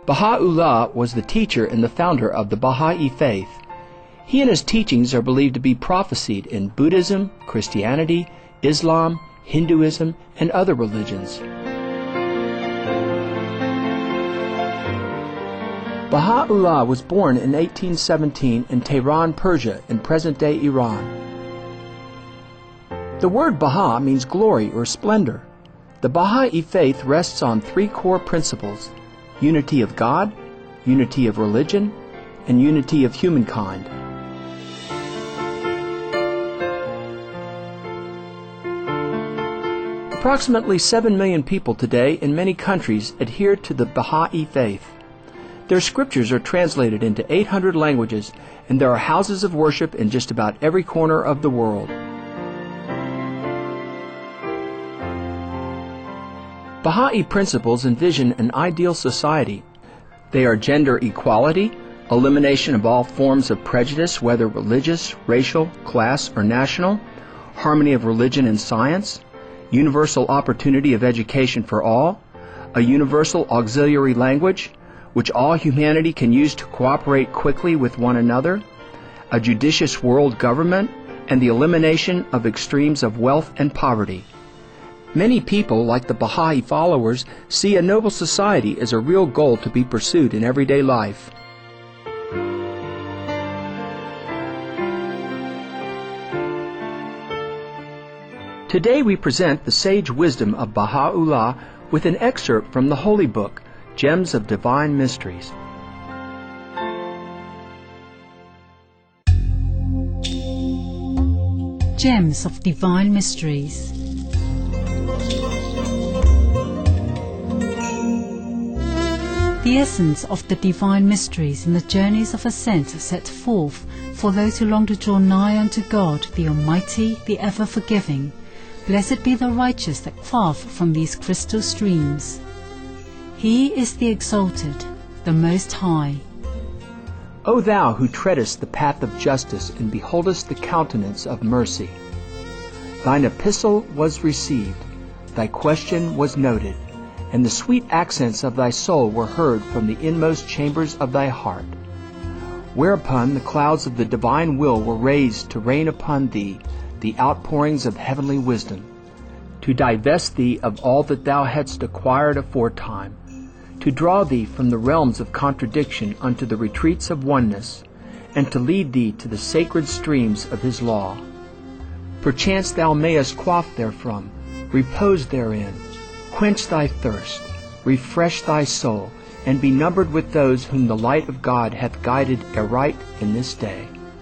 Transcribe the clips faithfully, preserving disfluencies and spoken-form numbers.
Baha'u'llah was the teacher and the founder of the Baha'i faith. He and his teachings are believed to be prophesied in Buddhism, Christianity, Islam, Hinduism, and other religions. Baha'u'llah was born in eighteen seventeen in Tehran, Persia, in present-day Iran. The word Baha means glory or splendor. The Baha'i faith rests on three core principles: unity of God, unity of religion, and unity of humankind. Approximately seven million people today in many countries adhere to the Baha'i faith. Their scriptures are translated into eight hundred languages, and there are houses of worship in just about every corner of the world. Baha'i principles envision an ideal society. They are gender equality, elimination of all forms of prejudice, whether religious, racial, class, or national, harmony of religion and science, universal opportunity of education for all, a universal auxiliary language, which all humanity can use to cooperate quickly with one another, a judicious world government, and the elimination of extremes of wealth and poverty. Many people, like the Baha'i followers, see a noble society as a real goal to be pursued in everyday life. Today we present the sage wisdom of Baha'u'llah with an excerpt from the Holy Book, Gems of Divine Mysteries. Gems of Divine Mysteries. The essence of the divine mysteries in the journeys of ascent set forth for those who long to draw nigh unto God, the Almighty, the ever-forgiving. Blessed be the righteous that quaff from these crystal streams. He is the exalted, the Most High. O thou who treadest the path of justice and beholdest the countenance of mercy, thine epistle was received, thy question was noted, and the sweet accents of thy soul were heard from the inmost chambers of thy heart. Whereupon the clouds of the divine will were raised to rain upon thee the outpourings of heavenly wisdom, to divest thee of all that thou hadst acquired aforetime, to draw thee from the realms of contradiction unto the retreats of oneness, and to lead thee to the sacred streams of his law. Perchance thou mayest quaff therefrom, repose therein, quench thy thirst, refresh thy soul, and be numbered with those whom the light of God hath guided aright in this day.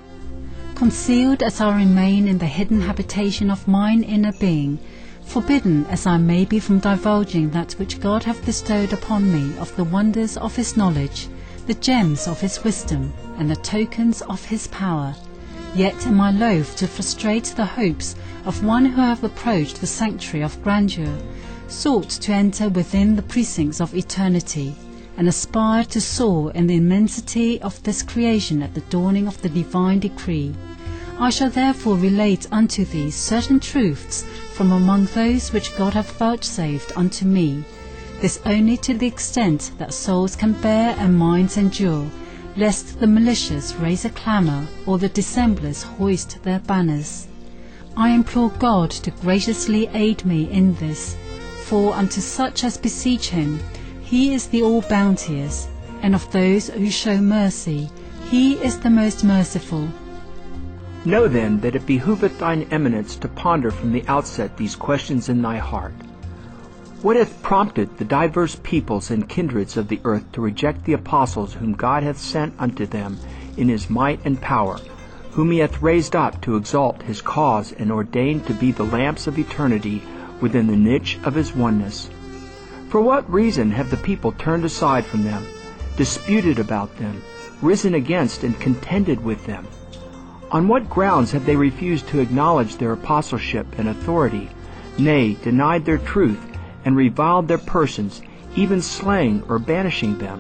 Concealed as I remain in the hidden habitation of mine inner being, forbidden as I may be from divulging that which God hath bestowed upon me of the wonders of his knowledge, the gems of his wisdom, and the tokens of his power, yet am I loath to frustrate the hopes of one who hath approached the sanctuary of grandeur, sought to enter within the precincts of eternity, and aspired to soar in the immensity of this creation at the dawning of the divine decree. I shall therefore relate unto thee certain truths from among those which God hath vouchsafed unto me, this only to the extent that souls can bear and minds endure, lest the malicious raise a clamour or the dissemblers hoist their banners. I implore God to graciously aid me in this, for unto such as beseech him, he is the all-bounteous, and of those who show mercy, he is the most merciful. Know then that it behoveth thine eminence to ponder from the outset these questions in thy heart. What hath prompted the diverse peoples and kindreds of the earth to reject the apostles whom God hath sent unto them in his might and power, whom he hath raised up to exalt his cause and ordained to be the lamps of eternity within the niche of his oneness? For what reason have the people turned aside from them, disputed about them, risen against and contended with them? On what grounds have they refused to acknowledge their apostleship and authority, nay, denied their truth, and reviled their persons, even slaying or banishing them?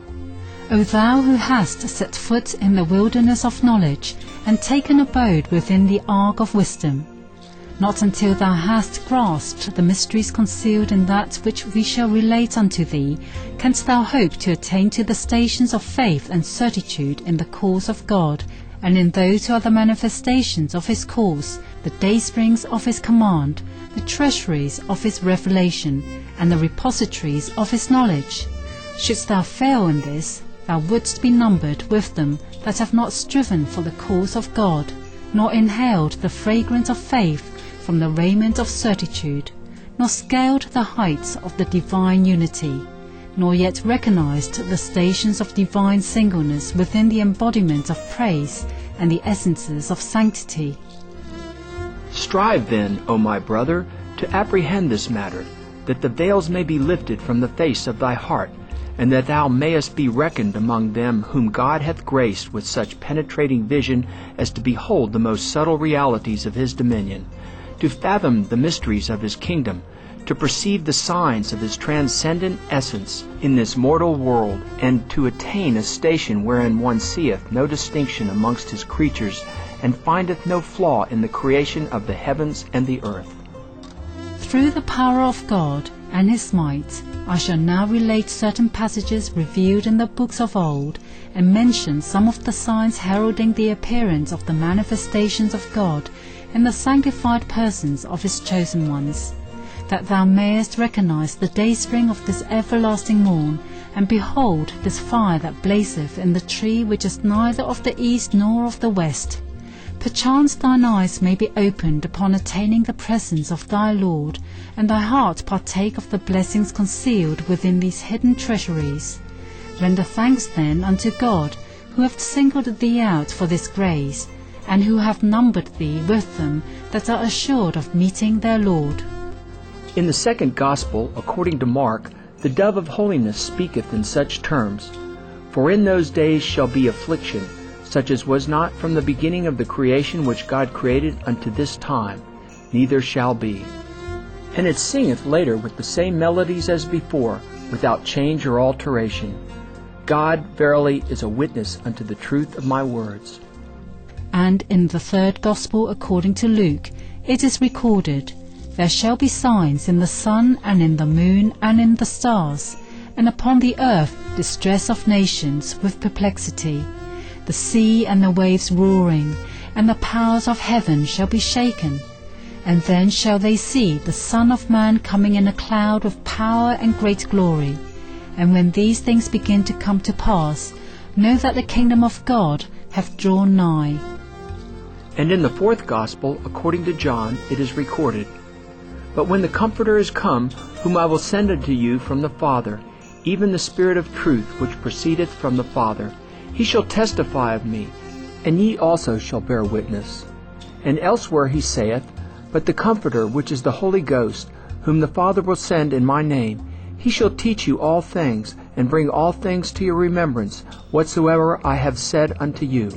O thou who hast set foot in the wilderness of knowledge, and taken abode within the ark of wisdom, Not until thou hast grasped the mysteries concealed in that which we shall relate unto thee, canst thou hope to attain to the stations of faith and certitude in the cause of God, and in those who are the manifestations of his cause, the daysprings of his command, the treasuries of his revelation, and the repositories of his knowledge. Shouldst thou fail in this, thou wouldst be numbered with them that have not striven for the cause of God, nor inhaled the fragrance of faith from the raiment of certitude, nor scaled the heights of the divine unity, nor yet recognized the stations of divine singleness within the embodiment of praise and the essences of sanctity. Strive then, O my brother, to apprehend this matter, that the veils may be lifted from the face of thy heart, and that thou mayest be reckoned among them whom God hath graced with such penetrating vision as to behold the most subtle realities of his dominion, to fathom the mysteries of his kingdom, to perceive the signs of his transcendent essence in this mortal world, and to attain a station wherein one seeth no distinction amongst his creatures, and findeth no flaw in the creation of the heavens and the earth. Through the power of God and his might, I shall now relate certain passages revealed in the books of old, and mention some of the signs heralding the appearance of the manifestations of God in the sanctified persons of his chosen ones, that thou mayest recognize the dayspring of this everlasting morn, and behold this fire that blazeth in the tree which is neither of the east nor of the west. Perchance thine eyes may be opened upon attaining the presence of thy Lord, and thy heart partake of the blessings concealed within these hidden treasuries. Render thanks then unto God, who hath singled thee out for this grace, and who hath numbered thee with them that are assured of meeting their Lord. In the second Gospel, according to Mark, the dove of holiness speaketh in such terms, For in those days shall be affliction, such as was not from the beginning of the creation which God created unto this time, neither shall be. And it singeth later with the same melodies as before, without change or alteration. God verily is a witness unto the truth of my words. And in the third Gospel according to Luke, it is recorded, There shall be signs in the sun, and in the moon, and in the stars, and upon the earth distress of nations with perplexity, the sea and the waves roaring, and the powers of heaven shall be shaken. And then shall they see the Son of Man coming in a cloud with power and great glory. And when these things begin to come to pass, know that the kingdom of God hath drawn nigh. And in the fourth Gospel, according to John, it is recorded, But when the Comforter is come, whom I will send unto you from the Father, even the Spirit of truth which proceedeth from the Father, he shall testify of me, and ye also shall bear witness. And elsewhere he saith, But the Comforter, which is the Holy Ghost, whom the Father will send in my name, he shall teach you all things, and bring all things to your remembrance, whatsoever I have said unto you.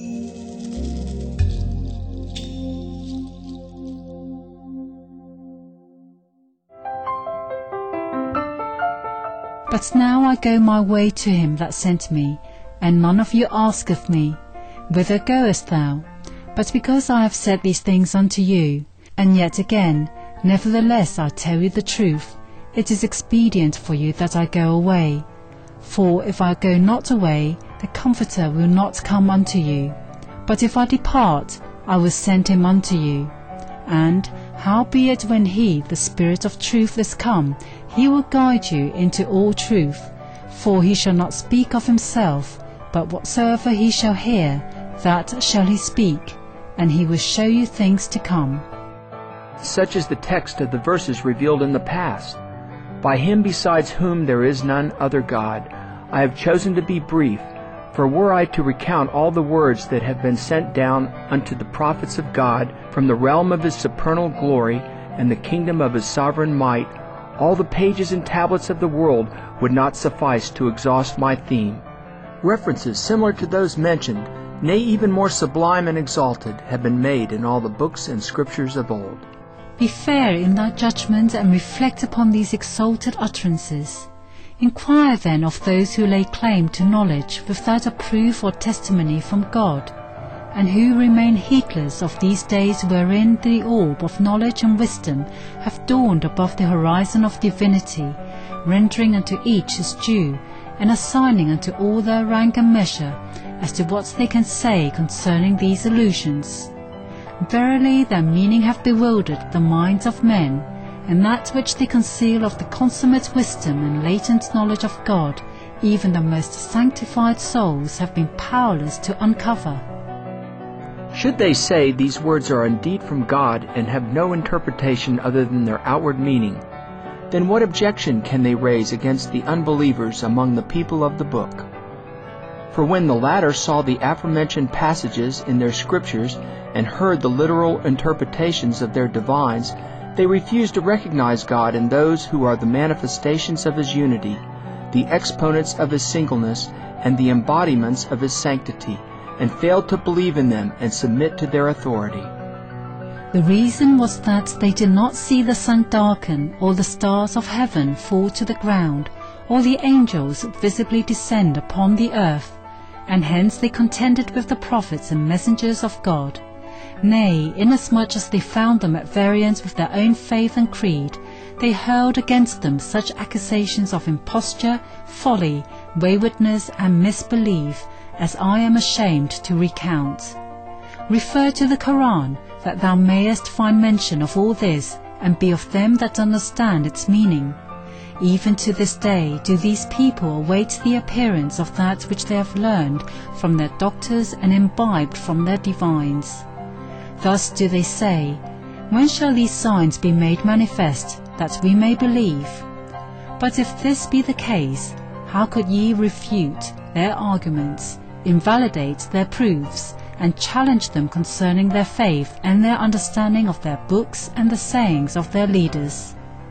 But now I go my way to him that sent me, and none of you asketh me, Whither goest thou? But because I have said these things unto you, and yet again, nevertheless I tell you the truth, it is expedient for you that I go away. For if I go not away, the Comforter will not come unto you. But if I depart, I will send him unto you. And, howbeit when he, the Spirit of truth, is come, he will guide you into all truth. For he shall not speak of himself, but whatsoever he shall hear, that shall he speak, and he will show you things to come. Such is the text of the verses revealed in the past. By him besides whom there is none other God, I have chosen to be brief, for were I to recount all the words that have been sent down unto the prophets of God from the realm of his supernal glory and the kingdom of his sovereign might, all the pages and tablets of the world would not suffice to exhaust my theme. References similar to those mentioned, nay, even more sublime and exalted, have been made in all the books and scriptures of old. Be fair in thy judgment, and reflect upon these exalted utterances. Inquire then of those who lay claim to knowledge without a proof or testimony from God, and who remain heedless of these days wherein the orb of knowledge and wisdom have dawned above the horizon of divinity, rendering unto each his due, and assigning unto all their rank and measure, as to what they can say concerning these illusions. Verily their meaning hath bewildered the minds of men, and that which they conceal of the consummate wisdom and latent knowledge of God, even the most sanctified souls have been powerless to uncover. Should they say these words are indeed from God and have no interpretation other than their outward meaning, then what objection can they raise against the unbelievers among the people of the book? For when the latter saw the aforementioned passages in their scriptures and heard the literal interpretations of their divines, they refused to recognize God in those who are the manifestations of His unity, the exponents of His singleness, and the embodiments of His sanctity, and failed to believe in them and submit to their authority. The reason was that they did not see the sun darken, or the stars of heaven fall to the ground, or the angels visibly descend upon the earth, and hence they contended with the prophets and messengers of God. Nay, inasmuch as they found them at variance with their own faith and creed, they hurled against them such accusations of imposture, folly, waywardness, and misbelief, as I am ashamed to recount. Refer to the Quran, that thou mayest find mention of all this, and be of them that understand its meaning. Even to this day do these people await the appearance of that which they have learned from their doctors and imbibed from their divines. Thus do they say, when shall these signs be made manifest, that we may believe? But if this be the case, how could ye refute their arguments, invalidate their proofs, and challenge them concerning their faith and their understanding of their books and the sayings of their leaders?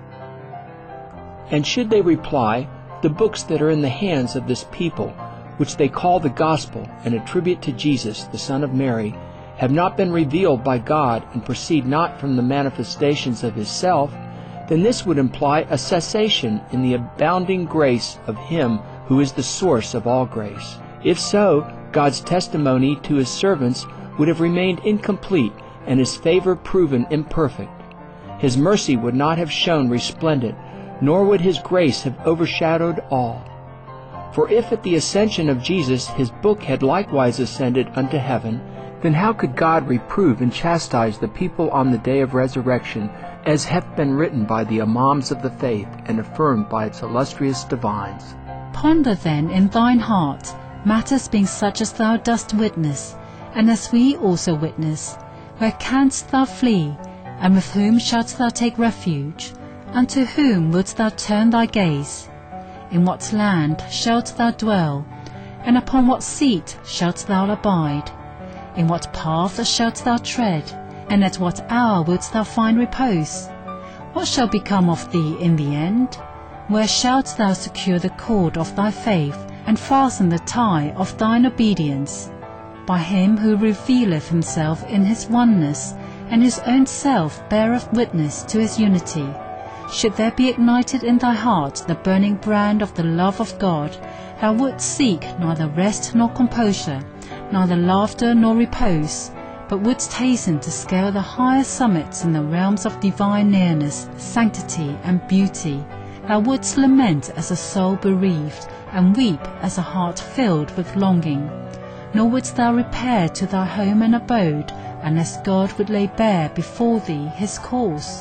And should they reply, the books that are in the hands of this people, which they call the gospel and attribute to Jesus, the Son of Mary, have not been revealed by God and proceed not from the manifestations of His self, then this would imply a cessation in the abounding grace of Him who is the source of all grace. If so, God's testimony to His servants would have remained incomplete and His favor proven imperfect. His mercy would not have shone resplendent, nor would His grace have overshadowed all. For if at the ascension of Jesus His book had likewise ascended unto heaven, then how could God reprove and chastise the people on the day of resurrection, as hath been written by the imams of the faith and affirmed by its illustrious divines? Ponder then in thine heart matters being such as thou dost witness, and as we also witness. Where canst thou flee, and with whom shalt thou take refuge? Unto whom wouldst thou turn thy gaze? In what land shalt thou dwell, and upon what seat shalt thou abide? In what path shalt thou tread, and at what hour wouldst thou find repose? What shall become of thee in the end? Where shalt thou secure the cord of thy faith, and fasten the tie of thine obedience? By Him who revealeth Himself in His oneness, and His own self beareth witness to His unity. Should there be ignited in thy heart the burning brand of the love of God, thou wouldst seek neither rest nor composure, neither laughter nor repose, but wouldst hasten to scale the higher summits in the realms of divine nearness, sanctity, and beauty. Thou wouldst lament as a soul bereaved, and weep as a heart filled with longing. Nor wouldst thou repair to thy home and abode, unless God would lay bare before thee His course.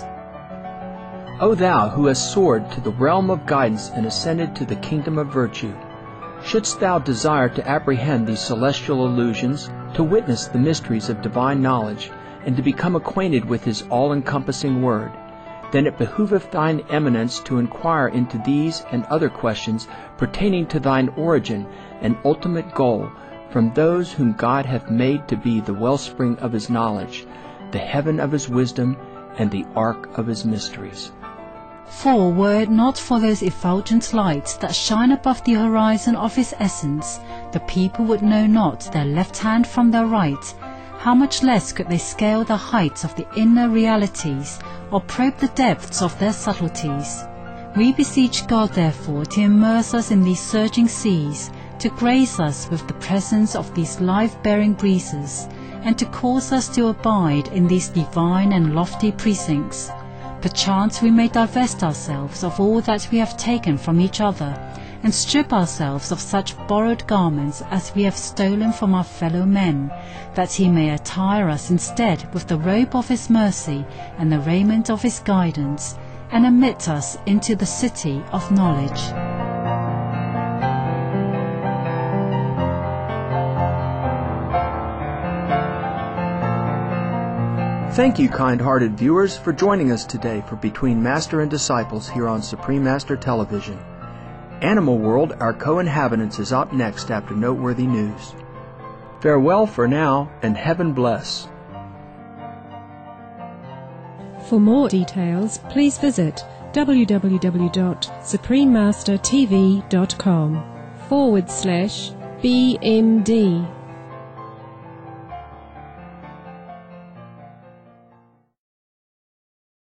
O thou who hast soared to the realm of guidance and ascended to the kingdom of virtue, shouldst thou desire to apprehend these celestial illusions, to witness the mysteries of divine knowledge, and to become acquainted with His all-encompassing word, then it behoveth thine eminence to inquire into these and other questions pertaining to thine origin and ultimate goal from those whom God hath made to be the wellspring of His knowledge, the heaven of His wisdom, and the ark of His mysteries. For were it not for those effulgent lights that shine above the horizon of His essence, the people would know not their left hand from their right. How much less could they scale the heights of the inner realities, or probe the depths of their subtleties? We beseech God therefore to immerse us in these surging seas, to grace us with the presence of these life-bearing breezes, and to cause us to abide in these divine and lofty precincts. Perchance we may divest ourselves of all that we have taken from each other, and strip ourselves of such borrowed garments as we have stolen from our fellow men, that he may attire us instead with the robe of his mercy and the raiment of his guidance, and admit us into the city of knowledge. Thank you, kind-hearted viewers, for joining us today for Between Master and Disciples here on Supreme Master Television. Animal World, Our Co-Inhabitants, is up next after noteworthy news. Farewell for now, and heaven bless. For more details, please visit www.suprememastertv.com forward slash BMD.